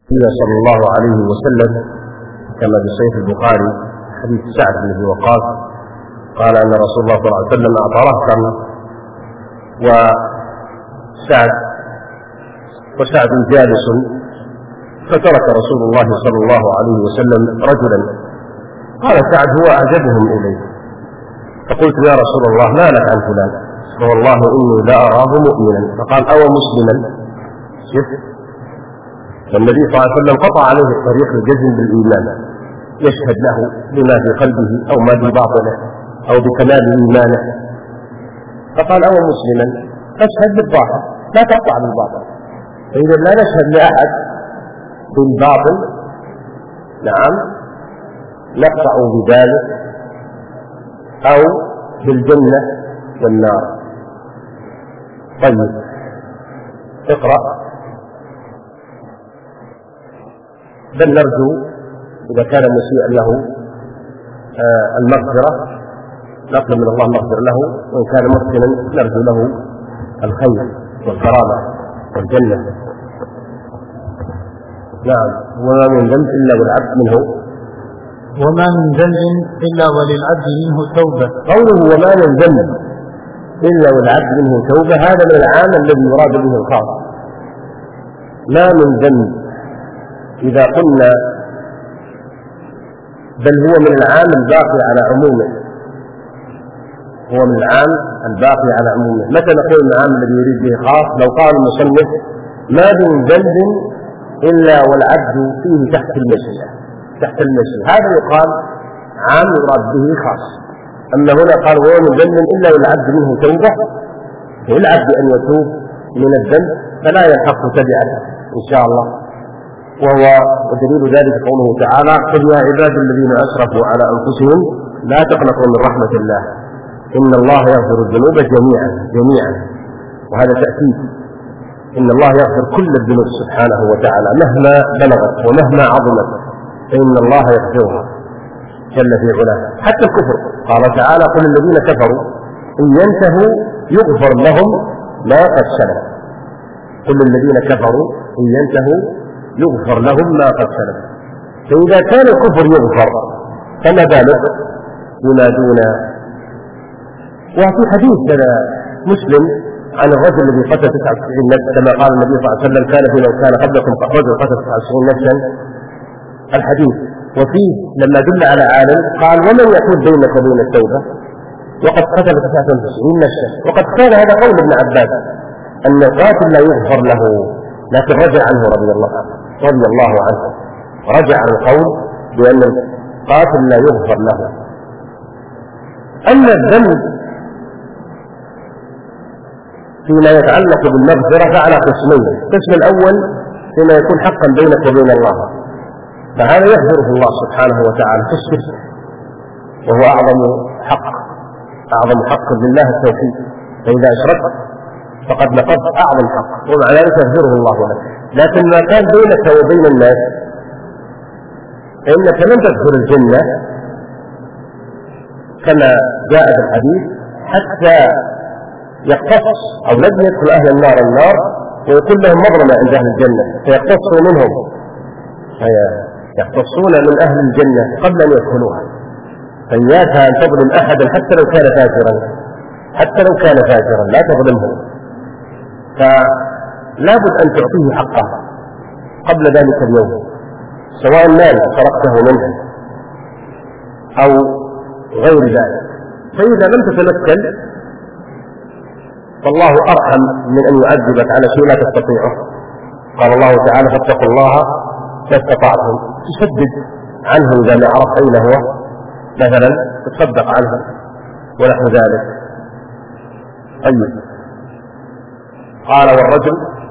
النبي صلى الله عليه وسلم كما في صحيح البخاري حديث سعد بن ابي وقاص قال ان رسول الله صلى الله عليه وسلم اعطى رهطا وسعد جالس، فترك رسول الله صلى الله عليه وسلم رجلا قال سعد هو اعجبهم اليه، فقلت يا رسول الله ما لك عن فلان؟ فوالله اني لا اراه مؤمنا. فقال او مسلما؟ فالنبي صلى الله عليه وسلم قطع عليه الطريق الجزم بالايمان، يشهد له بما في قلبه او ما في باطنه او بكمال ايمانه. فقال او مسلما؟ تشهد بالظاهر لا تقطع بالباطن، فاذا لا نشهد لاحد بالباطل نعم نقطع بذلك او بالجنه والنار. طيب اقرأ. بل نرجو إذا كان مسيئا له المغفرة نطلب من الله المغفر له، وإن كان محسنا نرجو له الخير والكرامة والجنة. نعم. وما من ذنب إلا والعبد منه توبة. قوله وما من ذنب إلا والعبد منه توبة هذا من العام الذي يراد به الخاص. ما من ذنب إذا قلنا بل هو من العام الباقي على عمومه، هو من العام الباقي على عمومه. متى نقول العام الذي يريد به خاص؟ لو قال المصنف ما من ذنب إلا والعبد فيه تحت المشيئة، هذا يقال عام يراد به خاص. أما هنا قال هو من ذنب إلا والعبد منه توبة، للعبد أن يتوب من الذنب فلا يلحق تبعته إن شاء الله. وهو ودليل ذلك قوله تعالى قل يا عباد الذين أسرفوا على أنفسهم لا تقنطوا من رحمة الله إن الله يغفر الذنوب جميعا. وهذا تأكيد إن الله يغفر كل الذنوب سبحانه وتعالى مهما بلغت ومهما عظمت، فإن الله يغفرها جل في علاه. حتى الكفر قال تعالى قل الذين كفروا إن ينتهوا يغفر لهم ما قد سلف. قل الذين كفروا إن ينتهوا يغفر لهم ما قد سلف. فإذا كان الكفر يغفر فما بالك بما دون. وفي حديث مسلم عن الرجل الذي قتل 99 نفسا كما قال النبي صلى الله عليه وسلم كان في لو كان قبلكم رجل قتل 99 نفسا الحديث. وفيه لما دل على عالم قال ومن يحول بينك وبين التوبة وقد قتل 99 نفسا. وقد كان هذا قول ابن عباس أن القاتل لا يغفر له، لكن رجع عنه رضي الله عنه رجع عن القول بأن القاتل لا يغفر له. أما الذنب فيما يتعلق بالمغفرة فعلى قسمين. القسم الأول فيما يكون حقا بينك وبين الله، فهذا يغفره الله سبحانه وتعالى في الشرك، وهو أعظم حق لله التوحيد، فإذا أشركت فقد نقضت أعظم حق ومع ذلك يغفره الله لك. لكن ما كان بينك وبين الناس فإنك لن تدخل الجنة كما جاء في الحديث حتى يقتص أو لن يدخل أهل النار ويكون لهم مظلمة عند أهل الجنة فيقتصوا منهم، يقتصون من أهل الجنة قبل أن يدخلوها. فإياك أن تظلم أحدا حتى لو كان فاجرا لا تظلمه، فلا بد أن تعطيه حقه قبل ذلك اليوم، سواء مال سرقته منه أو غير ذلك. فإذا لم تتمكن فالله أرحم من أن يعذبك على شيء لا تستطيعه. قال الله تعالى فاتقوا الله ما استطعتم، تسدد عنه إذا ما عرفت أين هو مثلا تصدق عنه ونحو ذلك. طيب قال والرجم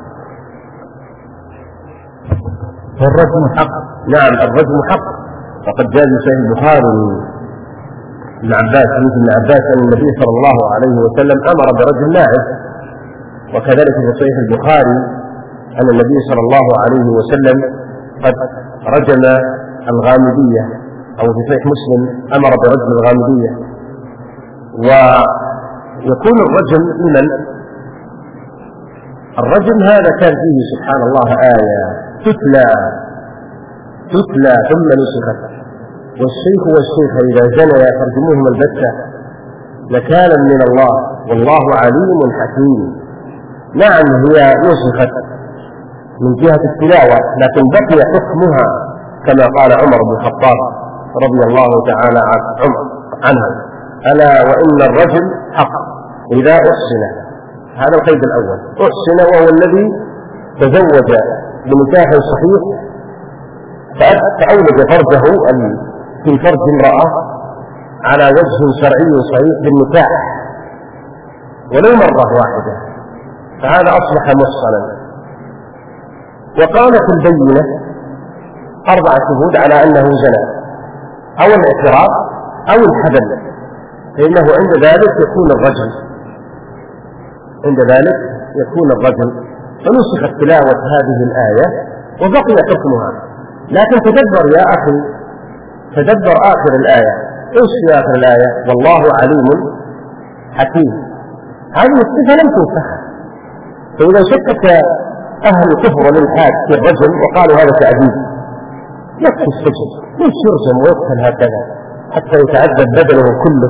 حق. نعم الرجم حق. وقد جاء في صحيح البخاري ابن عباس أن النبي صلى الله عليه وسلم أمر برجم لاعب. وكذلك في صحيح البخاري أن النبي صلى الله عليه وسلم قد رجم الغامدية، أو في صحيح مسلم أمر برجم الغامدية. ويكون الرجم لمن؟ الرجم هذا كان فيه سبحان الله آية تتلى تتلى ثم نسخت. والشيخ والشيخة إذا زنيا فرجموهما البتة نكالا من الله والله عليم حكيم. نعم هي نسخت من جهة التلاوة لكن بقي حكمها كما قال عمر بن الخطاب رضي الله تعالى عنه: ألا وإن الرجل حق إذا أحسن. هذا القيد الأول، أحسن وهو الذي تزوج بنكاح صحيح فأولد فرجه في فرج امرأة على وجه شرعي صحيح بالنكاح ولو مرة واحدة، فهذا أصبح محصنا. وقالت البينة 4 شهود على أنه زنى أو الاعتراف أو الحبل، فإنه عند ذلك يكون الرجل. فنسخت تلاوة هذه الآية وبقي حكمها. لكن تدبر يا أخي، تدبر آخر الآية. إيش في آخر الآية؟ والله عليم حكيم. هذه الصفة لم تنسخ. فإذا شكك أهل الكفر والإلحاد في الرجل وقالوا هذا تعذيب يكفي السجن، ليش يرجم ويقتل هكذا حتى يتعذب بدنه كله؟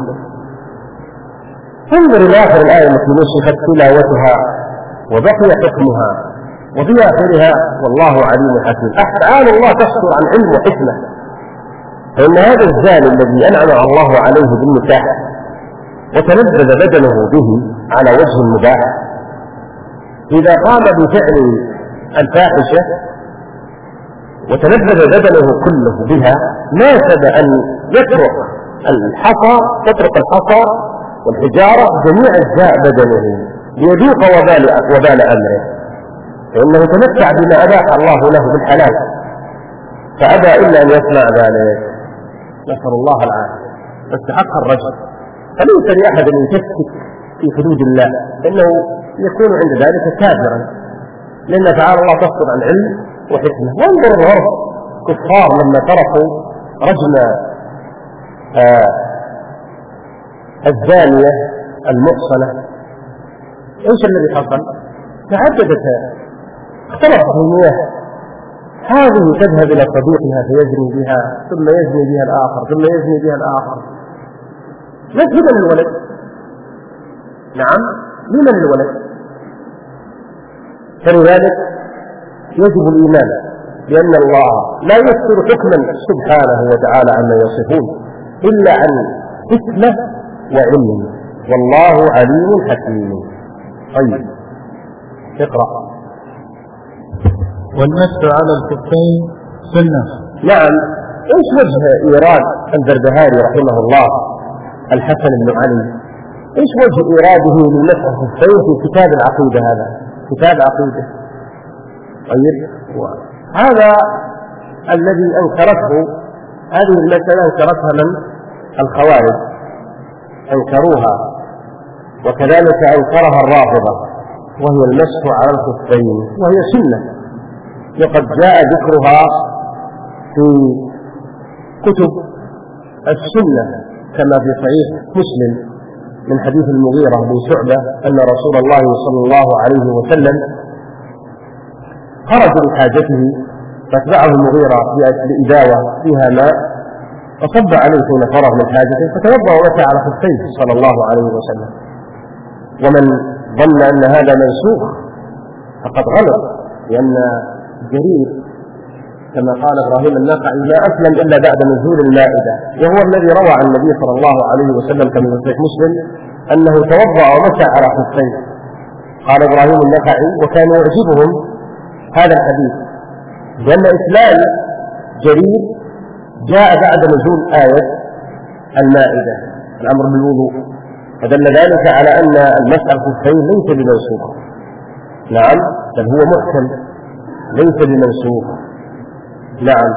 انظر إلى آخر الآية التي نسخت تلاوتها وبقي حكمها، وفي آخرها والله عليم حكيم. أفعال الله تصدر عن علم وحكمة. فإن هذا الزاني الذي أنعم الله عليه بالنكاح وتلذذ بدنه به على وجه المباح، إذا قام بفعل الفاحشة وتلذذ بدنه كله بها ناسب أن يترك الحصى والحجارة جميع أجزاء بدنه ليذوق وبال أمره، فإنه تمتع بما أباح الله له بالحلال فأبى إلا أن يسمع ذلك، نسأل الله العافية. فاستحق الرجل. فليس لأحد أن يشكك في حدود الله، فإنه يكون عند ذلك كافرا، لأن تعالى الله تصدر عن علم وحكمة. وانظر الغرب كفار لما تركوا رجل الزانية المحصنة، ايش الذي حصل؟ تعددت، اختلفت المياه، هذه تذهب إلى صديقها فيزني بها، ثم يزني بها الآخر، ثم يزني بها الآخر. لمن الولد؟ نعم، لمن الولد؟ فلذلك يجب الإيمان بأن الله لا يذكر حكما سبحانه وتعالى عما يصفون إلا عن حكمة وعلم، والله عليم حكيم. طيب اقرأ. والمسح على الكفين سنة. نعم. ايش وجه إيراد البربهاري رحمه الله الحسن بن علي، ايش وجه إيراده للمسح على الكفين في كتاب العقيدة؟ هذا كتاب عقيدة. طيب هذا الذي أنكرته هذه المسألة أنكرتها من؟ الخوارج أنكروها، وكذلك أنكرها الرافضة، وهي المسح على الكفين، وهي سنة، وقد جاء ذكرها في كتب السنة كما في صحيح مسلم من حديث المغيرة بن شعبة أن رسول الله صلى الله عليه وسلم خرج لحاجته فاتبعه المغيرة بإداوة فيها ماء فصب عليه حين فرغ من حاجته فتوضأ ومسح على خفيه صلى الله عليه وسلم. ومن ظن أن هذا منسوخ فقد غلط، لأن جرير كما قال إبراهيم النخعي لا أسلم إلا بعد نزول المائدة، وهو الذي روى عن النبي صلى الله عليه وسلم كما في صحيح مسلم أنه توضأ ومسح على خفيه. قال إبراهيم النخعي وكان يعجبهم هذا الحديث لأن إسلام جرير جاء بعد نزول آية المائدة الأمر بالوضوء، فدل ذلك على أن المسح على الخفين ليس بمنسوخ. نعم، بل هو محكم ليس بمنسوخ. نعم.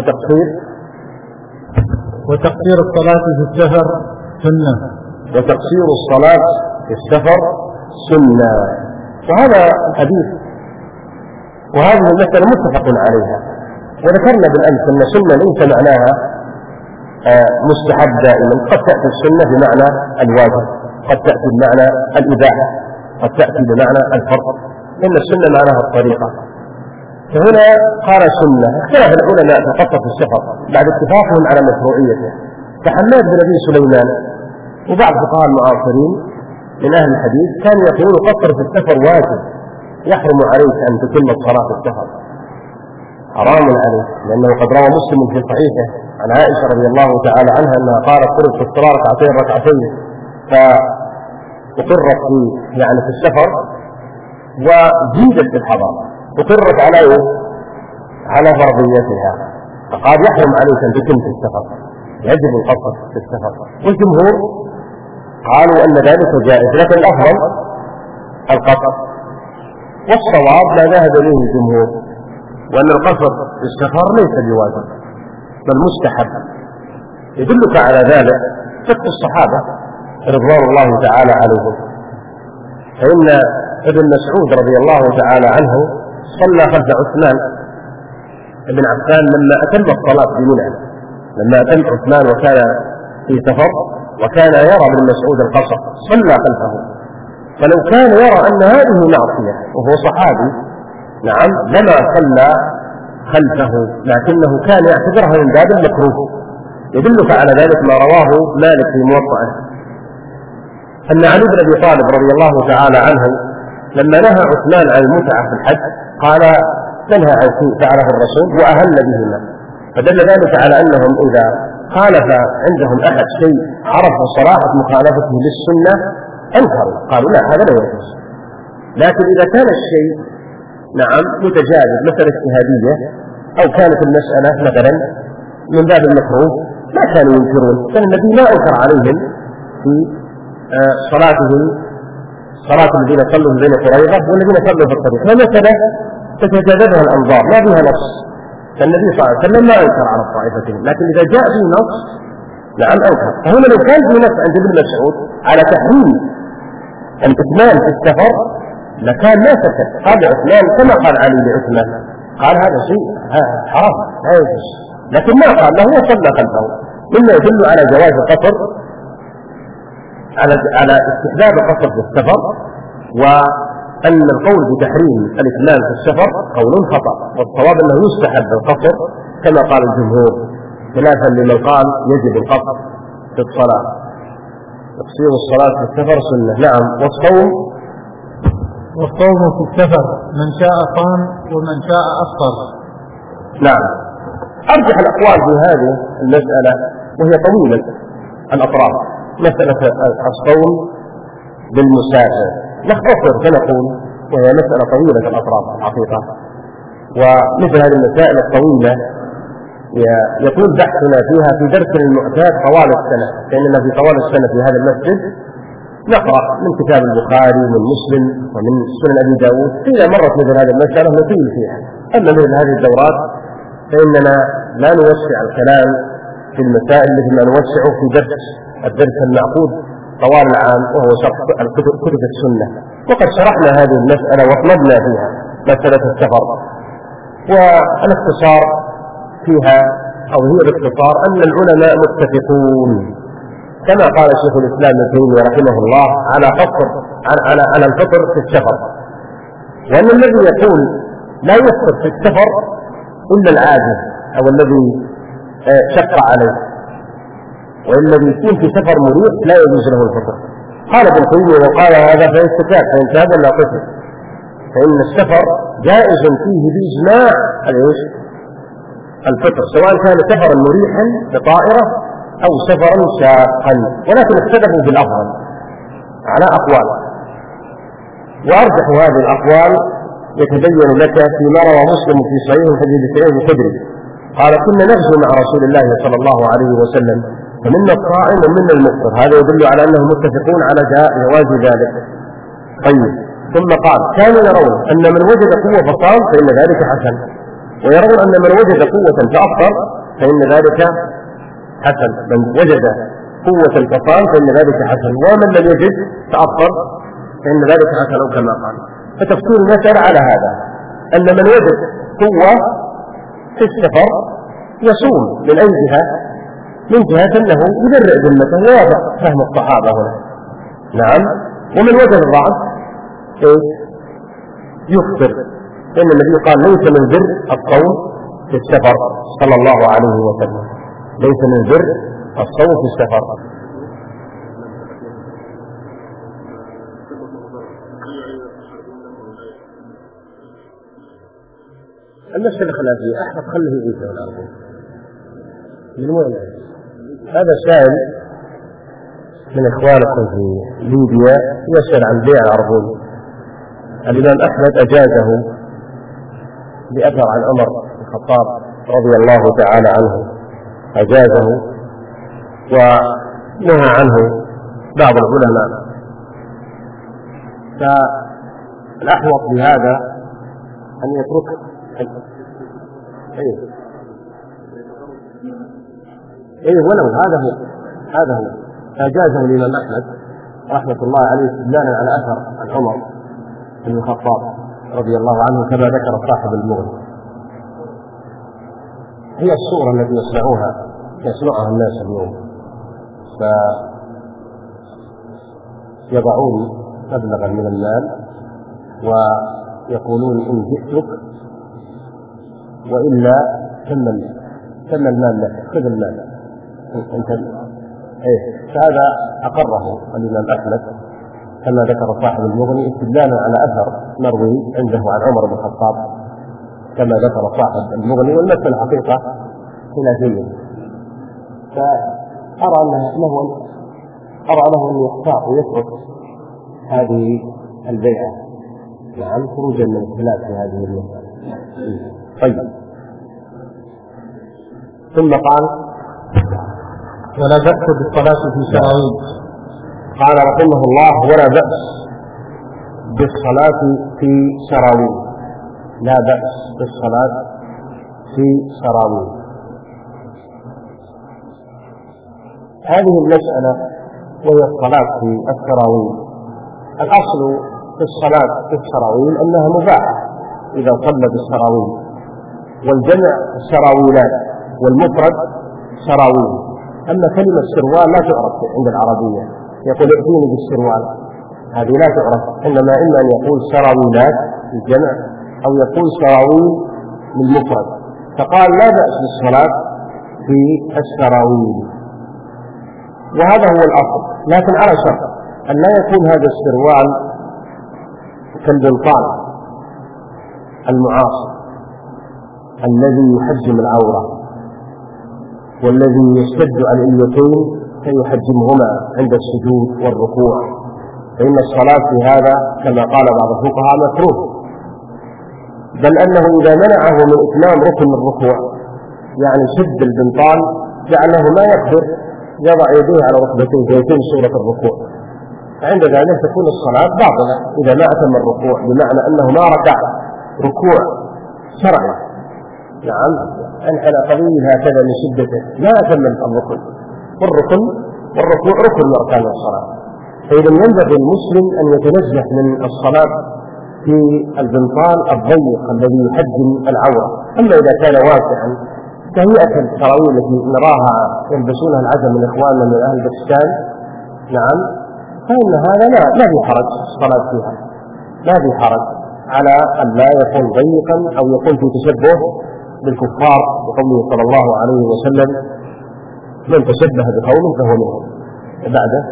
وتقصير الصلاة في السفر سنة. وتقصير الصلاة في السفر سنة. وهذا الحديث وهذه المسألة متفق عليها، وذكرنا بالأمس أن السنة ليس معناها مستحب دائما، قد تأتي السنة بمعنى الواجب، قد تأتي بمعنى الإباحة، قد تأتي بمعنى الفرض، إن السنة معناها الطريقة. فهنا قال سنة. اختلف العلماء في القصر في السفر بعد اتفاقهم على مشروعيته، فحماد بن أبي سليمان وبعض فقهاء المعاصرين من أهل الحديث كانوا يقولون قصر في السفر واجب، يحرم عليك أن تتم الصلاة في السفر، حرام عليك، لأنه قد روى مسلم في صحيحه عن عائشة رضي الله تعالى عنها أنها قالت قررت في الصلاة ركعتين فأقرت في السفر وزيدت في الحضر، أقرت على فرضيتها، فقال يحرم عليك أن تتم في السفر، يجب القصر في السفر. والجمهور قالوا أن ذلك جائز، لكن الأفضل القصر، والصواب ما ذهب إليه الجمهور، وأن القصر في السفر ليس بواجب بل مستحب. يدلك على ذلك فقه الصحابة رضوان الله تعالى عليهم، فإن ابن مسعود رضي الله تعالى عنه صلى خلف عثمان بن عفان لما أتم الصلاة بمنى، لما أتم عثمان وكان في سفر وكان يرى ابن مسعود القصر صلى خلفه. فلو كان يرى أن هذه معصية وهو صحابي نعم لما صلى خلفه، لكنه كان يعتبرها من باب المكروه. يدلك على ذلك ما رواه مالك في موطئه أن علي بن أبي طالب رضي الله تعالى عنه لما نهى عثمان عن المتعة في الحج قال ننهى عن شيء فعله الرسول وأهل بهما، فدل ذلك على أنهم إذا خالف عندهم أحد شيء عرفوا صراحة مخالفته للسنة أنكروا، قالوا لا هذا لا يجوز. لكن إذا كان الشيء نعم متجاوز مسألة اجتهادية أو كانت المسألة مثلا من باب المكروه ما كانوا ينكرون، كان النبي ما أنكر عليهم في صلاتهم صلاة الذين صلوا بين قريظة والذين صلوا في الطريق، فمثلا تتجاذبها الأنظار ما فيها نص، فالنبي صلى الله عليه وسلم ما أنكر على الطائفتين، لكن إذا جاء به نص نعم أنكر. فهنا لو كان في نص عند ابن مسعود على تحريم الإتمام في السفر لكان ما سكت، قال عثمان كما قال علي لعثمان، قال هذا شيء حرام لا يجوز، لكن ما قال له وصلى خلفه، مما يدل على جواز القصر، على استحباب القصر في السفر، وأن القول بتحريم الإتمام في السفر قول خطأ، والصواب أنه يستحب القصر كما قال الجمهور، خلافا لمن قال يجب القصر في الصلاة، تقصير الصلاة في السفر سنة. نعم. والصوم في السفر من شاء صام ومن شاء أفطر. نعم. أرجح الأقوال في هذه المسألة وهي طويلة الأطراف، مسألة الصوم بالمسافر، نختصر فنقول وهي مسألة طويلة الأطراف الحقيقة، ومثل هذه المسائل الطويلة يطول بحثنا فيها في درس المعتاد طوال السنة، لأننا في طوال السنة في هذا المسجد نقرأ من كتاب البخاري ومن مسلم ومن سنن أبي داود، إذا مرت مثل هذه المسألة نطيل فيها. أما مثل هذه الدورات فإننا لا نوسع الكلام في المسائل مثل ما نوسعه في الدرس المعقود طوال العام وهو شرح كتب السنة، وقد شرحنا هذه المسألة واطلبنا فيها مسألة السفر، والاختصار فيها أو هي باختصار أن العلماء متفقون كما قال شيخ الإسلام ابن تيمية رحمه الله على الفطر في السفر، وأن الذي يقول لا يفطر في السفر إلا العاجز أو الذي شق عليه، والذي يكون في سفر مريح لا يجوز له الفطر. قال ابن تيمية وقال هذا فيستكاد فإن تاب ولا قتل، فإن السفر جائز فيه بإجماع الفطر، سواء كان سفرا مريحا بطائرة أو سفرا شاقا، ولكن اختلفوا بالأفضل على أقوال، وأرجح هذه الأقوال يتبين لك فيما روى مسلم في صحيح حديث سعيد الخدري قال كنا نغزو مع رسول الله صلى الله عليه وسلم فمنا الصائم ومنا المفطر، هذا يدل على أنهم متفقون على جواز ذلك. طيب، ثم قال كانوا يرون أن من وجد قوة فصام فإن ذلك حسن، ويرون أن من وجد قوة فأفطر فإن ذلك حسن، من وجد قوة الفصام فإن ذلك حسن، ومن لم يجد فأفطر فإن ذلك حسن كما قال. فتفسير المسألة على هذا أن من وجد قوة في السفر يصوم من أي جهة؟ من جهة أنه يبرئ ذمته ويضع فهم الصحابة هنا. نعم. ومن وجد الضعف يفطر فإن النبي قال ليس من بر الصوم في السفر صلى الله عليه وسلم، ليس من بر الصوم في السفر. المسألة خلافية، أحمد خله يعيشه الأرض من وين؟ هذا سائل من إخوانكم في ليبيا يسأل عن بيع العربون. الإمام أحمد أجازه بأثر عن عمر بن الخطاب رضي الله تعالى عنه، أجازه ونهى عنه بعض العلماء. فالأحوط بهذا أن يتركه. ولو هذا هو أجازه الإمام أحمد رحمة الله عليه استدلالا على أثر عن عمر بن الخطاب رضي الله عنه كما ذكر صاحب المغني. هي الصورة التي يصنعها الناس اليوم، فيضعون مبلغا من المال ويقولون إن جئتك وإلا كم المال لك، خذ المال انت. فهذا أقره الإمام أحمد كما ذكر صاحب المغني استدلالا على أثر مروي عنده عن عمر بن الخطاب كما ذكر صاحب المغني، والمسألة حقيقة خلافية. فأرى له أن يختار ويترك هذه البيعة، نعم، خروجا من الخلاف في هذه المسألة. طيب، ثم قال ولا بأس بالصلاة في سراويل. قال رحمه الله ولا بأس بالصلاة في سراويل، لا بأس بالصلاة في سراويل. هذه المسألة وهي الصلاة في السراويل، الأصل في الصلاة في السراويل أنها مباحة إذا صلى بالسراويل، والجمع سراويلات والمفرد سراويل. أما كلمة سروال لا تعرف عند العربية، يقول ائتوني بالسروال، هذه لا تعرف، إنما إما أن يقول سراويلات الجمع أو يقول سراويل للمفرد. فقال لا بأس بالصلاة في السراويل، وهذا هو الأصل، لكن على شرط أن لا يكون هذا السروال كالبنطال المعاصر الذي يحجم العورة والذي يشتد على اليتين فيحجمهما عند السجود والركوع، فإن الصلاة في هذا كما قال بعض الفقهاء مكروه، بل أنه إذا منعه من إتمام ركن الركوع، يعني شد البنطال جعله ما يقدر يضع يديه على ركبتيه فيتم صورة الركوع، فعند ذلك تكون الصلاة باطلة إذا ما أتم الركوع، بمعنى أنه ما ركع ركوع شرعي، نعم، على قليل هكذا من شدته لا أتم الركن، والركوع ركن من أركان الصلاة. فإذا ينبغي المسلم أن يتنزه من الصلاة في البنطال الضيق الذي يحجم العورة. أما إذا كان واسعا كهيئة السراويل التي نراها يلبسونها العجم من إخواننا من أهل باكستان، نعم، فإن هذا لا في حرج الصلاة فيها، لا في حرج على أن لا يكون ضيقا أو يكون في تشبه بالكفار، بقوله صلى الله عليه وسلم من تشبه بقوم فهو منهم. بعده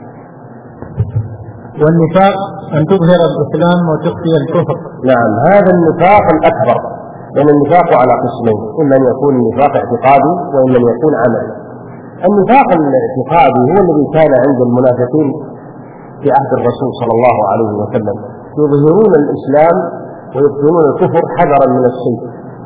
والنفاق أن تظهر الإسلام وتخفي الكفر. نعم، هذا النفاق الأكبر، لأن النفاق على قسمين، إما أن يكون النفاق اعتقادي وإما أن يكون عملي. النفاق الاعتقادي هو الذي كان عند المنافقين في عهد الرسول صلى الله عليه وسلم، يظهرون الإسلام ويبطنون الكفر حذرا من السيف،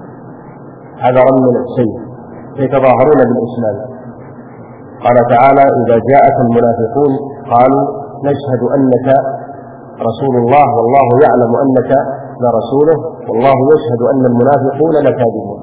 يتظاهرون بالإسلام. قال تعالى إذا جاءك المنافقون قالوا نشهد أنك رسول الله والله يعلم أنك لرسوله والله يشهد أن المنافقون لكاذبون.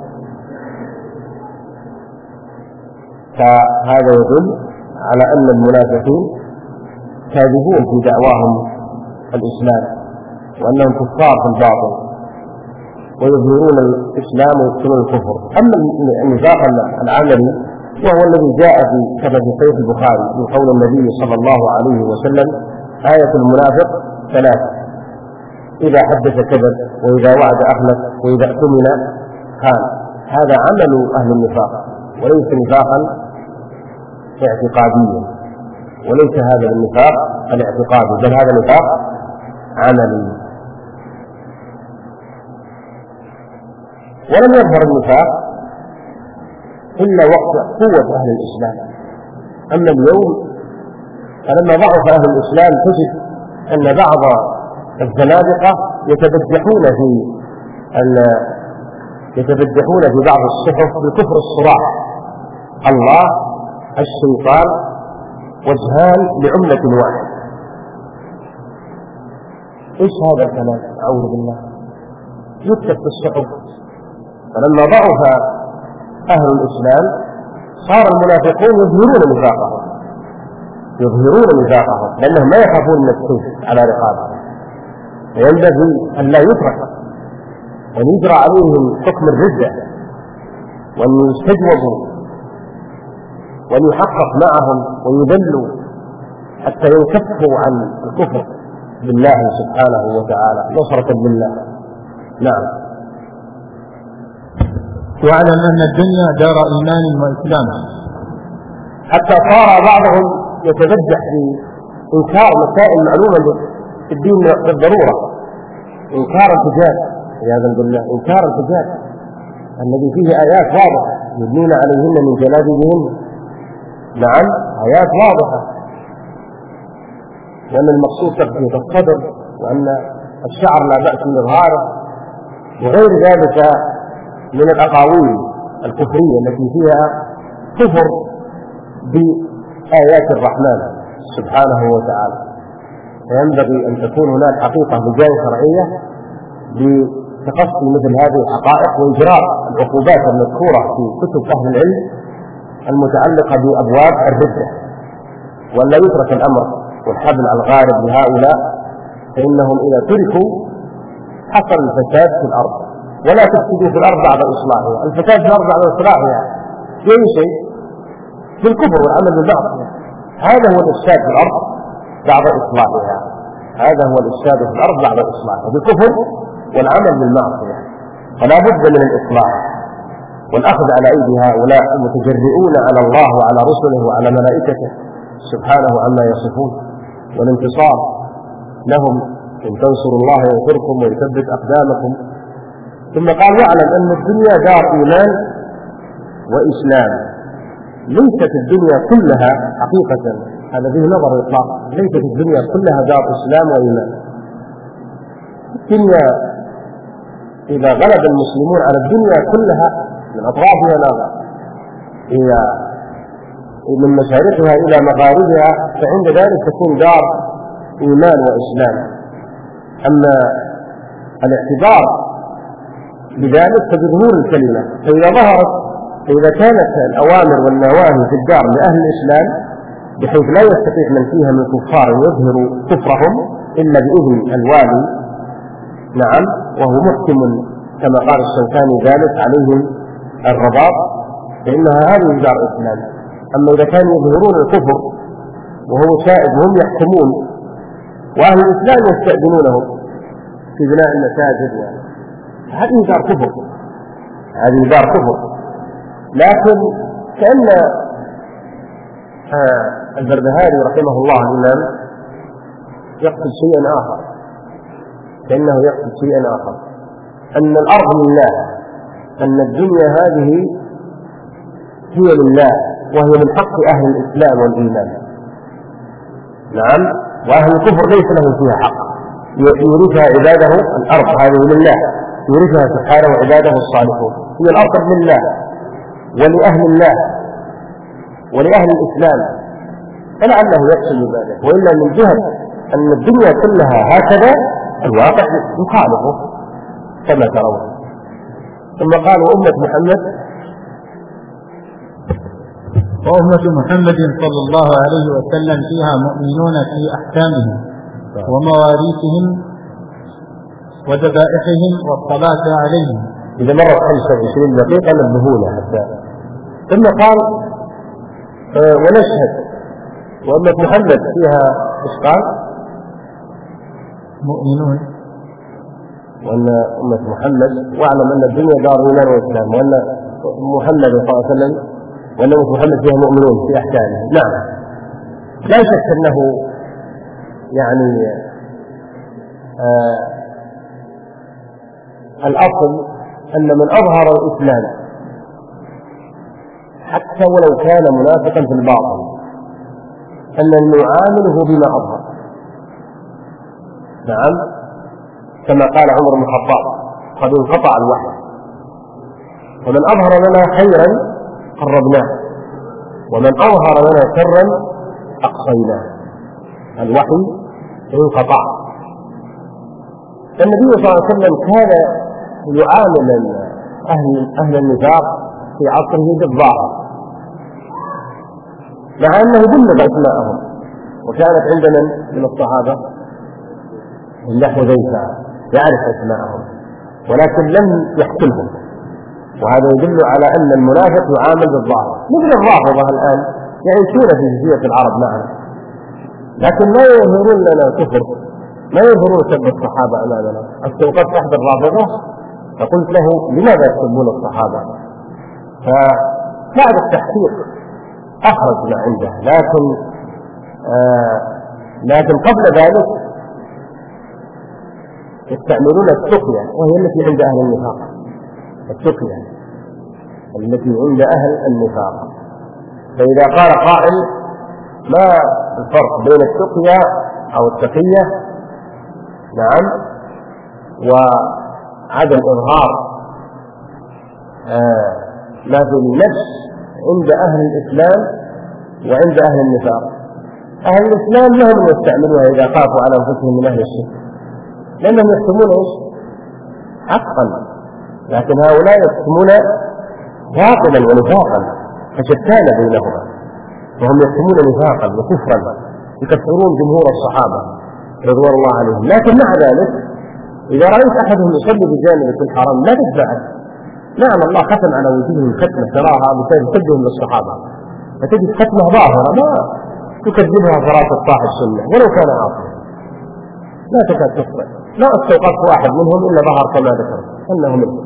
فهذا يدل على أن المنافقين كاذبون في دعواهم الإسلام وأنهم كفار في الباطل ويظهرون الإسلام ويبطنون الكفر. أما النفاق العملي وهو الذي جاء في كما في صحيح البخاري من قول النبي صلى الله عليه وسلم آية المنافق ثلاثة: إذا حدث كذب، وإذا وعد أخلف، وإذا اؤتمن خان. هذا عمل أهل النفاق، وليس نفاقا اعتقاديا، وليس هذا النفاق الاعتقادي، بل هذا نفاق عملي. ولم يظهر النفاق إلا وقت قوة أهل الإسلام. أما اليوم فلما ضعف أهل الإسلام تجد أن بعض الزنادقة يتبجحون في بعض الصحف بكفر الصراع. الله الشيطان وجهان لعملة واحدة. إيش هذا الكلام؟ أعوذ بالله. يكتب في الصحف. فلما ضعف أهل الإسلام صار المنافقون يظهرون نفاقهم لأنهم ما يخافون من السيف على رقابهم. وينبغي أن لا يترك وأن يجرى عليهم حكم الردة، وأن يستجوبوا، وأن يحقق معهم ويذلوا حتى ينكفوا عن الكفر بالله سبحانه وتعالى نصرة بالله. نعم. واعلم أن الدنيا دار إيمان وإسلام، حتى صار بعضهم يتبجح في إنكار مسائل معلومة في الدين بالضرورة، إنكار الحجاب، عياذا بالله، إنكار الحجاب الذي فيه آيات واضحة يبنين عليهن من جلابيبهن. نعم، آيات واضحة، وأن المقصود تغطية الصدر، وأن الشعر لا بأس من إظهاره، وغير ذلك من الأقاويل الكفرية التي فيها كفر بآيات الرحمن سبحانه وتعالى. فينبغي أن تكون هناك حقيقة لجان شرعية لتقصي مثل هذه الحقائق وإجراء العقوبات المذكورة في كتب أهل العلم المتعلقة بأبواب الردة، وأن لا يترك الأمر والحبل الغارب لهؤلاء، فإنهم إذا تركوا حصل الفساد في الأرض. ولا تفسدوا في الأرض بعد إصلاحها. الفساد في الأرض بعد إصلاحها في أي شيء؟ في الكفر والعمل بالمعصية. هذا هو الإفساد في الأرض بعد إصلاحها. هذا هو الإفساد في الأرض بعد إصلاحها، بالكفر والعمل بالمعصية. فلا بد من الإصلاح والأخذ على أيدي هؤلاء المتجرئون على الله وعلى رسله وعلى ملائكته سبحانه عما يصفون، والانتصار لهم إن تنصروا الله ينصركم ويثبت أقدامكم. ثم قال: واعلم أن الدنيا دار إيمان وإسلام. ليست الدنيا كلها حقيقة، هذا فيه نظر إطلاق، ليست الدنيا كلها دار إسلام وإيمان. الدنيا إذا غلب المسلمون على الدنيا كلها من أطرافها إلى من مشارقها إلى مغاربها، فعند ذلك تكون دار إيمان وإسلام. أما الاعتبار بذلك فبظهور الكلمة، فإذا كانت الأوامر والنواهي في الدار لأهل الإسلام بحيث لا يستطيع من فيها من كفار يظهر كفرهم إلا بإذن الوالي، نعم، وهو محكم كما قال الشوكاني ذلك عليهم الرباط، فإنها هذه دار إسلام. أما إذا كانوا يظهرون الكفر وهو سائد وهم يحكمون وأهل الإسلام يستأذنونهم في بناء المساجد، هذه دار كفر، هذه دار كفر. لكن كأن البربهاري رحمه الله الإمام يقصد شيئا آخر، كأنه يقصد شيئا آخر، أن الأرض لله، أن الدنيا هذه هي لله، وهي من حق أهل الإسلام والإيمان. نعم، وأهل الكفر ليس لهم فيها حق، يورثها عباده. الأرض هذه لله، يورثها سبحانه وعباده الصالحون. هي الأرض لله ولأهل الله ولأهل الإسلام، فلعله يقصد ذلك. وإلا من جهة أن الدنيا كلها هكذا الواقع يخالفه كما ترون. ثم قال: وأمة محمد صلى الله عليه وسلم فيها مؤمنون في أحكامهم ومواريثهم وذبائحهم والصلاة عليهم. إذا مرت 25 دقيقة نبهونا حتى. ثم قال: ونشهد وأمة محمد فيها إشقال مؤمنون وأن أمة محمد، واعلم أن الدنيا دار إيمان وإسلام، وأن محمد صلى الله عليه وسلم وأن محمد فيها مؤمنون في أحكامه. نعم، لا شك أنه يعني الأصل أن من أظهر الإسلام حتى ولو كان منافقا في الباطن أن نعامله بما أظهر. نعم، كما قال عمر بن الخطاب: قد انقطع الوحي، ومن أظهر لنا خيرا قربناه، ومن أظهر لنا شرا أقصيناه. الوحي انقطع. النبي صلى الله عليه وسلم كان يعامل أهل النفاق في عصره بالظاهر، مع أنه بلغ أسماءهم، وكانت عندنا من الصحابة عند حذيفة يعرف أسماءهم ولكن لم يقتلهم، وهذا يدل على أن المنافق يعامل بالظاهر، مثل الرافضة الآن يعيشون في جزيرة العرب معنا، لكن لا يظهرون لنا كفر، ما يظهرون سب الصحابة أمامنا. استوقفت أحد الرافضة فقلت له: لماذا يسبون الصحابة؟ فبعد التحقيق أخرج ما عنده، لكن قبل ذلك يستعملون التقية، وهي التي عند أهل النفاق. التقية التي عند أهل النفاق. فإذا قال قائل: ما الفرق بين التقية أو التقية؟ نعم، وعدم إظهار ما في النفس عند أهل الإسلام وعند أهل النفاق. أهل الإسلام لهم يستعملوها إذا خافوا على أنفسهم من أهل الشرك، لأنهم يكتمون حقا، لكن هؤلاء يكتمون باطلا ونفاقا، فشتان بينهما، وهم يكتمون نفاقا وكفرا، يكفرون جمهور الصحابة رضوان الله عليهم. لكن مع ذلك إذا رأيت أحدهم يصلي بجانب الحرام لا تتبعه. نعم، الله ختم على وجوههم ختمة تراها بسبب سبهم للصحابة، فتجد ختمة ظاهرة ما تكذبها فراسة صاحب السنة ولو كان عاصيا، لا تكاد تخطئ. لا استوقفت واحد منهم إلا ظهر كما ذكر أنه منهم.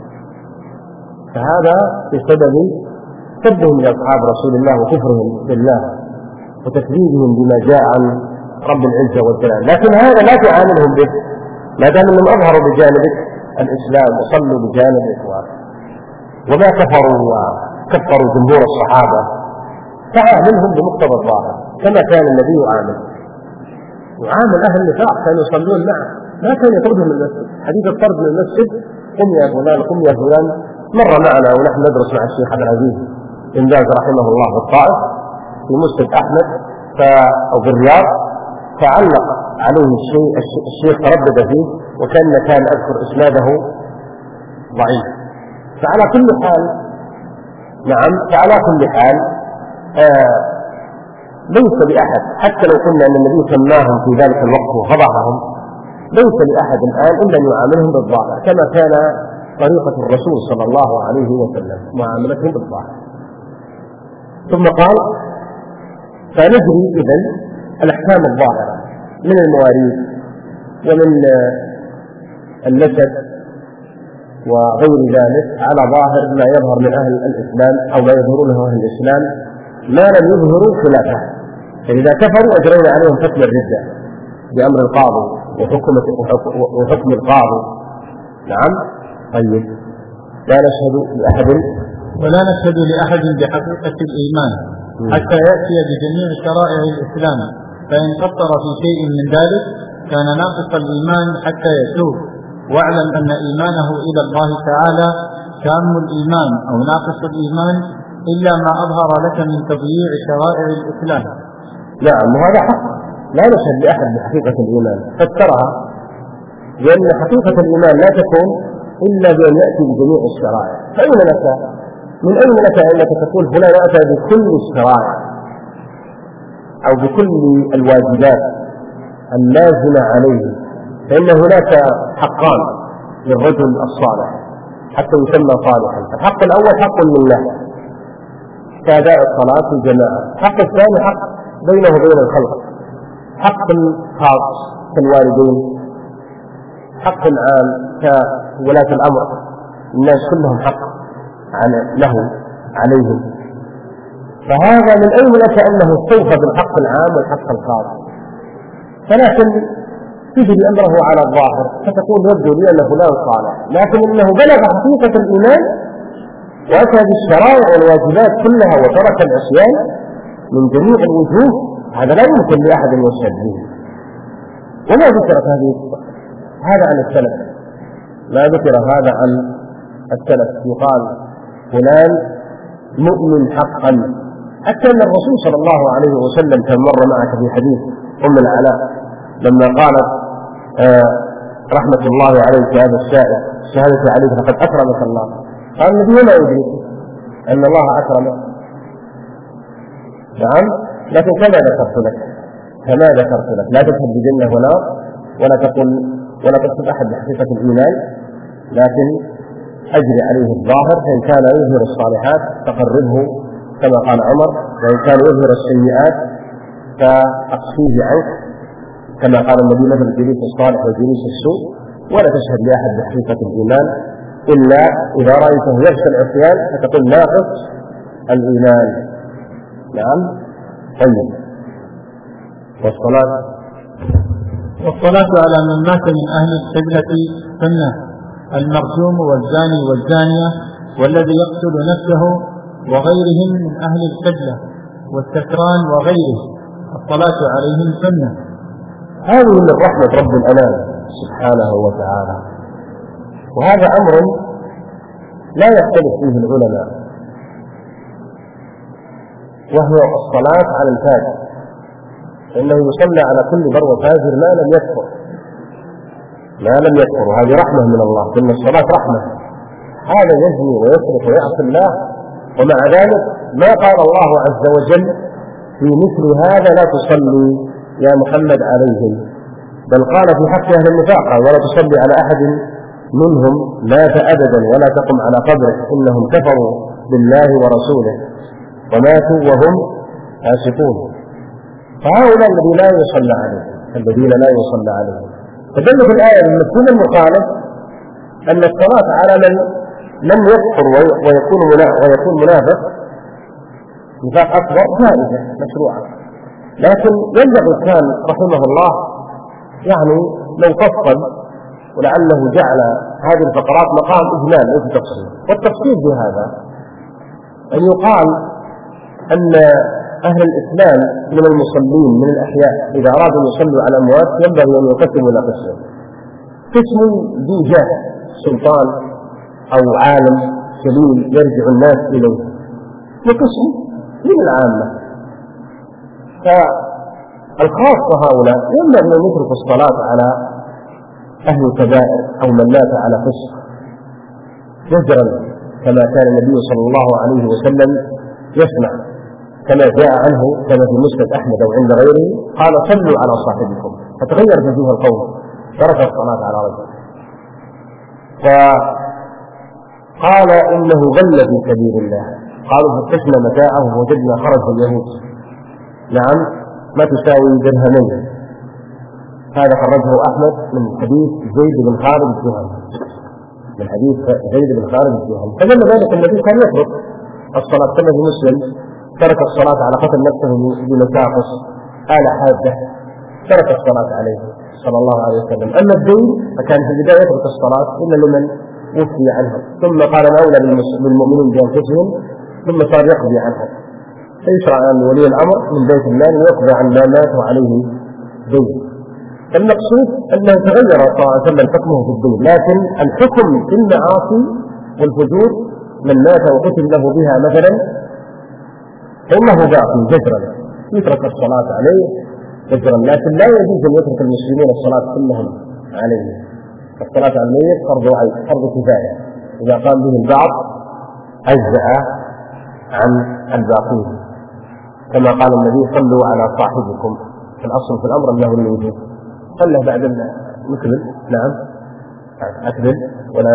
فهذا بسبب سبهم لأصحاب رسول الله وكفرهم بالله وتكذيبهم بما جاء عن رب العزة والجلال. لكن هذا لا تعاملهم به، ما دام أنهم أظهروا بجانبك الإسلام وصلوا بجانب الإخوان وما كفروا وكفروا جمهور الصحابة، تعاملهم بمقتضى الظاهر كما كان النبي يعامل أهل النفاق. كانوا يصلون معه، ما كان يطردهم من المسجد. حديث الطرد من المسجد: قم يا فلان قم يا فلان، مر معنا ونحن ندرس مع الشيخ عبد العزيز بن باز رحمه الله في الطائف في مسجد أحمد أو بالرياض، فعلق عليه الشيخ تردد فيه، وكان أذكر إسناده ضعيف. فعلى كل حال، نعم، فعلى كل حال ليس لأحد، حتى لو قلنا أن النبي سماهم في ذلك الوقت وفضحهم، ليس لأحد الآن إلا أن يعاملهم بالظاهر كما كان طريقة الرسول صلى الله عليه وسلم، معاملتهم بالظاهر. ثم قال: فنجري إذن الأحكام الظاهرة من المواريث ومن النسب وغير ذلك على ظاهر ما يظهر من أهل الإسلام أو ما يظهرونه أهل الإسلام، ما لم يظهروا خلافه. فإذا كفروا أجرينا عليهم حكم الردة بأمر القاضي وحكم القاضي. نعم. طيب، لا نشهد لأحد ولا نشهد لأحد بحقيقة الإيمان حتى يأتي بجميع شرائع الإسلام، فإن قصر في شيء من ذلك كان ناقص الإيمان حتى يتوب، واعلم أن إيمانه إلى الله تعالى تام الإيمان أو ناقص الإيمان إلا ما أظهر لك من تضييع شرائع الإسلام. نعم، وهذا حق، لا نشهد لأحد بحقيقة الإيمان، فسرها لأن حقيقة الإيمان لا تكون إلا بأن يأتي بجميع الشرائع. من أين لك أنك تقول فلان أتى بكل الشرائع أو بكل الواجبات اللازمة عليه؟ فإن هناك حقان للرجل الصالح حتى يسمى صالحا. الحق الأول حق لله كأداء الصلاة في الجماعة، الحق الثاني حق بينه وبين الخلق، حق خاص كالوالدين، حق عام كولاة الأمر، الناس كلهم حق له عليهم، فهذا من أين لك أنه استوفى بالحق العام والحق الخاص؟ فلكن تجري أمره على الظاهر فتقول يبدو لي أن فلان صالح، لكن إنه بلغ حقيقة الإيمان وأتى بالشرائع والواجبات كلها وترك العصيان من جميع الوجوه، هذا لا يمكن لأحد أن يشهد به. وما ذكرت هذا عن السلف، ما ذكر هذا عن السلف، يقال فلان مؤمن حقا، حتى أن الرسول صلى الله عليه وسلم كان مر معك في حديث أم العلاء لما قالت رحمة الله عليك هذا السائل شهادتي عليك فقد أكرمك الله، قال النبي ما يدرك أن الله أكرمه. نعم، لكن كما ذكرت لك لا تشهد بجنة ونار ولا تقصد أحد بحقيقة الإيمان، لكن أجري عليه الظاهر، فإن كان يظهر الصالحات فقربه كما قال عمر، وإن كان يظهر السيئات فأقصيه عنك كما قال النبي مثل الجليس الصالح والجليس السوء. ولا تشهد لأحد بحقيقة الإيمان إلا إذا رأيته يخشى العصيان فتقول ناقص الإيمان. نعم. طيب، والصلاة على من مات من أهل القبلة سنة، المرجوم والزاني والزانية والذي يقتل نفسه وغيرهم من أهل القبلة والسكران وغيره، الصلاة عليهم سنة. هذه من رحمة رب الأنام سبحانه وتعالى، وهذا أمر لا يختلف فيه العلماء، وهو الصلاة على الفاجر، فإنه يصلى على كل بر وفاجر ما لم يكفر، وهذه رحمة من الله، إن الصلاة رحمة. هذا يزني ويسرق ويعصي الله، ومع ذلك ما قال الله عز وجل في مثل هذا لا تصلي يا محمد عليهم، بل قال في حق أهل النفاق ولا تصلي على أحد منهم مات أبدا ولا تقم على قبره إنهم كفروا بالله ورسوله وماتوا وهم فاسقون. فهؤلاء الذين لا يصلى عليهم فدل في الآية المفهوم المخالف أن الصلاة على من لم يكفر ويكون منافق نفاق أكبر جائزة مشروعة، لكن ينبغي كان رحمه الله يعني لو فصل ولعله جعل هذه الفقرات مقام إجمال ليس تفصيل. والتفصيل بهذا أن يقال أن أهل الإسلام من المصلين من الأحياء إذا أرادوا أن يصلوا على الأموات ينبغي أن يقسموا إلى قسمين: قسم ذو جاه سلطان أو عالم سليم يرجع الناس إليه، وقسم من العامة. فالخاصة هؤلاء ينبغي أن يتركوا الصلاة على أهل الكبائر أو من مات على فسق زجرا كما كان النبي صلى الله عليه وسلم يسمع، كما جاء عنه كما في مسند أحمد أو عند غيره قال صلوا على صاحبكم، فتغير وجوه القوم ترك الصلاة على رجل، فقال إنه غل في سبيل الله، قالوا فتشنا متاعه ووجدنا خرج اليهود، نعم ما تساوي درهمين. هذا خرجه أحمد من حديث زيد بن خالد الجهني، فدل ذلك النبي كان يترك الصلاة كما في مسلم ترك الصلاة على قتل نفسه بمساقس آلة حادة، ترك الصلاة عليه صلى الله عليه وسلم. أما الدين فكان في البداية يترك الصلاة إلا لمن وفي عنه، ثم قال الأولى بالمؤمنين بأنفسهم، ثم صار يقضي عنها، فيشرع أن ولي الأمر من بيت المال ويقضي عن ما مات عليه دين. المقصود أنه تغير صلى الله عليه وسلم حكمه في الدين، لكن الحكم في المعاصي والفجور من مات وقتل له بها مثلا فإنه باقي جزرا، يترك الصلاة عليه جزرا، لكن لا يجوز أن يترك المسلمين الصلاة كلهم عليه. الصلاة على الميت فرض كفاية، إذا قام به البعض أجزأ عن الباقين، كما قال النبي صلوا على صاحبكم، في الأصل في الأمر أنه الوجوب، صلى بعد المكمل نعم أكمل ولا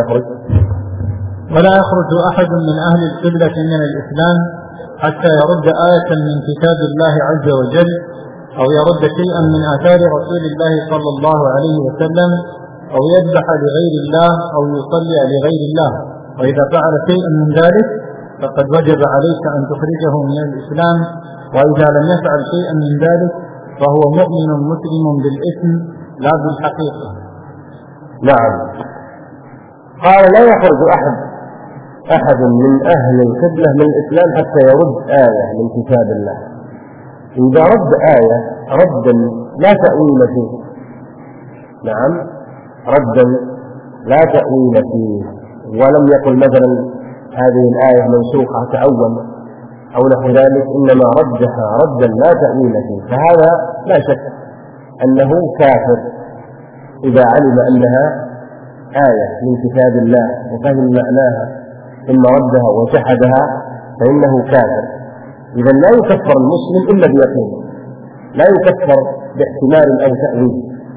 يخرج أحد من أهل القبلة من الإسلام حتى يرد آية من كتاب الله عز وجل أو يرد شيئا من آثار رسول الله صلى الله عليه وسلم أو يذبح لغير الله أو يصلي لغير الله، وإذا فعل شيئا من ذلك فقد وجب عليك أن تخرجه من الإسلام، وإذا لم يفعل شيئا من ذلك فهو مؤمن مسلم بالإثم لا بالحقيقة. نعم. قال لا يخرج أحد من أهل القبلة من الإسلام حتى يرد آية من كتاب الله. إذا رد آية ردا لا تأويل فيه، نعم، ردا لا تأويل فيه، ولم يقل مثلا هذه الآية منسوخة تأول أو نحو ذلك، إنما ردها ردا لا تأويل فيه، فهذا لا شك أنه كافر إذا علم أنها آية من كتاب الله وفهم معناها ثم ردها وجحدها فإنه كافر. إذا لا يكفر المسلم إلا بيقين، لا يكفر باحتمال أو تأويل.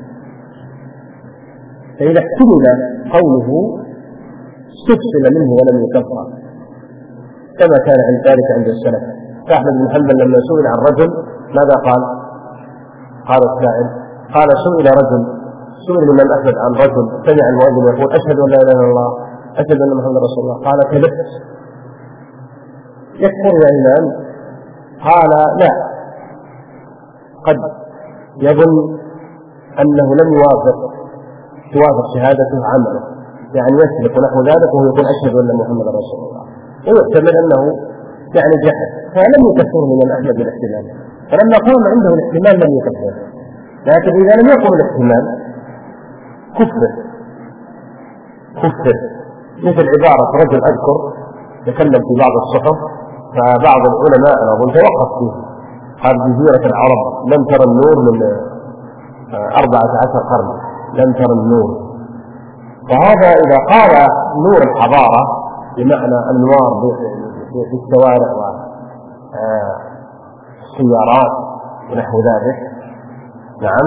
فإذا احتمل قوله استفصل منه ولم يكفر، كما كان عند ذلك عند السلف. أحمد بن حنبل لما سئل عن رجل ماذا قال؟ قال السائل، قال سئل الإمام أحمد عن رجل سمع المؤذن يقول أشهد أن لا إله إلا الله أشهد أن محمد رسول الله، قال كذبت، يكفر يا إمام؟ قال لا، قد يظن أنه لم توافق شهادته عمله، يعني يسلك ونحو ذلك وهو يقول أشهد أن محمد رسول الله، ويحتمل أنه يعني جحد، فلم يكفر من الأحمد بالاحتمال، فلما قام عنده الاحتمال لم يكفر. لكن إذا لم يقم الاحتمال كفر، مثل عبارة رجل أذكر تكلم في بعض الصحف، فبعض العلماء أظن توقف فيه، قال جزيرة العرب لم ترى النور من 14 قرن، لم ترى النور. فهذا إذا قال نور الحضارة بمعنى أنوار في الشوارع والسيارات ونحو ذلك، نعم،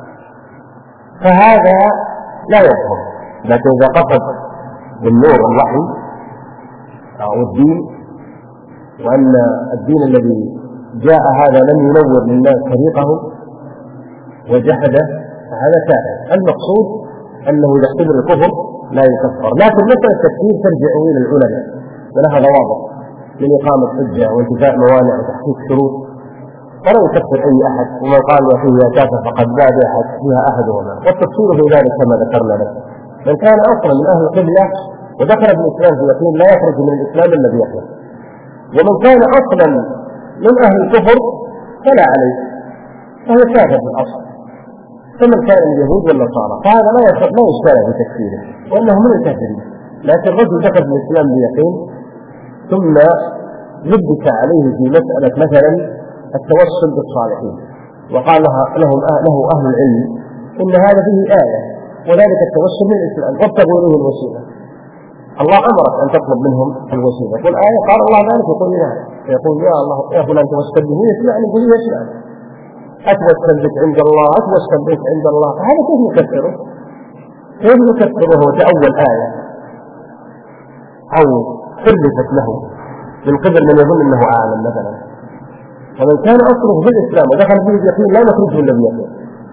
فهذا لا يكفر. لكن إذا قصد بالنور الوحي أو الدين، وأن الدين الذي جاء هذا لم ينور للناس طريقهم وجحده، فهذا كافر. المقصود أنه إذا احتمل الكفر لا يكفر. لكن مثل التكفير ترجع إلى العلماء، ولها ضوابط من إقامة حجة وانتفاء موانع وتحقيق شروط، فلا يكفر أي أحد، ومن قال فيها كافر فقد باع فيها أحدهما. والتفسير في ذلك كما ذكرنا لك، من كان أصلا من أهل القبلة ودخل بالإسلام في يقين لا يخرج من الإسلام إلا بيقين، ومن كان أصلا من أهل الكفر فلا عليه، فهو كافر في الأصل، فمن كان من اليهود والنصارى، فهذا لا يشترى في تكفيره وأنه من الكافرين. لكن الرجل دخل بالإسلام بيقين ثم لبس عليه في مسألة مثلا التوسل بالصالحين، وقال له أهل العلم إن هذا فيه آية، وذلك التوسل من الإسلام، وابتغوا إليه الوسيلة. الله أمرك أن تطلب منهم الوسيلة، يقول آية قال الله ذلك، يقول نعم، يقول يا الله يا فلان توسل به، يسمعني يقول يسمعني، أتوسل بك عند الله، أتوسل بك عند الله، فهذا كيف يكفره؟ كيف يكفره وتأول آية أو حرفت له من قبل من يظن أنه عالم مثلا؟ ومن كان أصله في الإسلام ودخل فيه اليقين لا نخرجه إلا بيقين.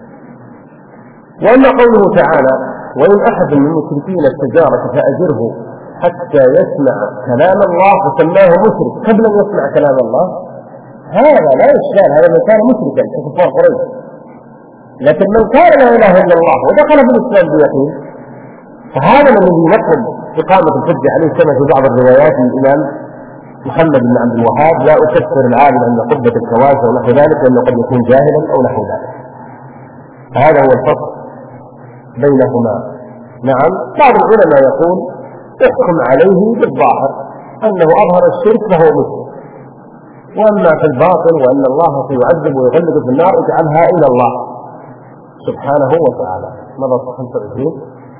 وأما قوله تعالى وإن أحد من المشركين استجارك فأجره حتى يسمع كلام الله، فسماه مشرك قبل أن يسمع كلام الله، هذا لا يشكال، هذا من كان مشركا كفار قريش. لكن من كان لا إله إلا الله ودخل في الإسلام بيقين، فهذا الذي يطلب إقامة الحجة عليه كما في بعض الروايات من الإمام محمد بن عبد الوهاب لا أكفر العالم أن قبة الكواكب ونحو ذلك لأنه قد يكون جاهلا أو نحو ذلك. هذا هو الفرق بينهما. نعم، بعض العلماء يقول احكم عليه بالظاهر أنه أظهر الشرك فهو مسلم، وأما في الباطن وأن الله سيعذب ويغلق في النار اجعلها إلى الله سبحانه وتعالى. ماذا 25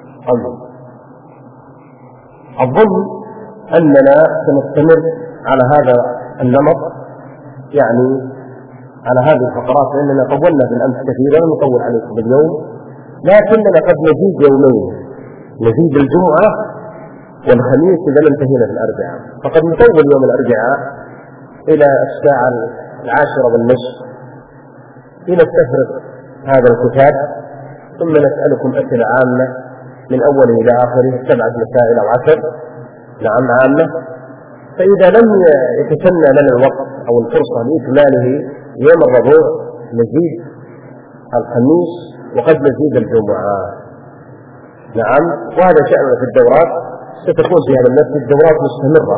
أظن أننا سنستمر على هذا النمط، يعني على هذه الفقرات، لأننا طولنا بالأمس كثيرا ونطول عليكم اليوم، لكننا قد نزيد يومين، نزيد الجمعة والخميس إذا لم انتهينا في الأربعاء، فقد نطول يوم الأربعاء إلى الساعة 10:30 لنستفرغ هذا الكتاب، ثم نسألكم أسئلة عامة من أوله إلى آخره 7 مسائل أو 10 نعم عامة. فإذا لم يتسنى لنا الوقت أو الفرصة لإكماله يوم الربوع نزيد الخميس وقد نزيد الجمعة. نعم. وهذا شأننا في الدورات، ستكون في هذا النفس الدورات مستمرة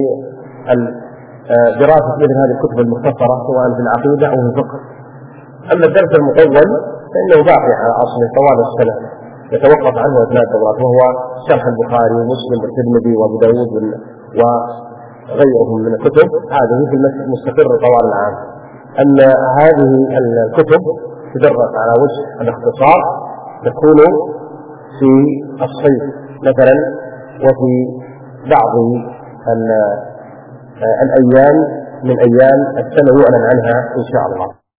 لدراسة مثل هذه الكتب المختصرة سواء في العقيدة أو في الفقه. أما الدرس المطول فإنه باقي على أصله طوال السنة يتوقف عنه أثناء الدورات، وهو شرح البخاري ومسلم والترمذي وأبو داود وغيرهم من الكتب. هذه في المسجد مستقر طوال العام. أما هذه الكتب تدرس على وجه الاختصار تكون في الصيف مثلا وفي بعض الأيام من أيام السنة يعلن عنها إن شاء الله.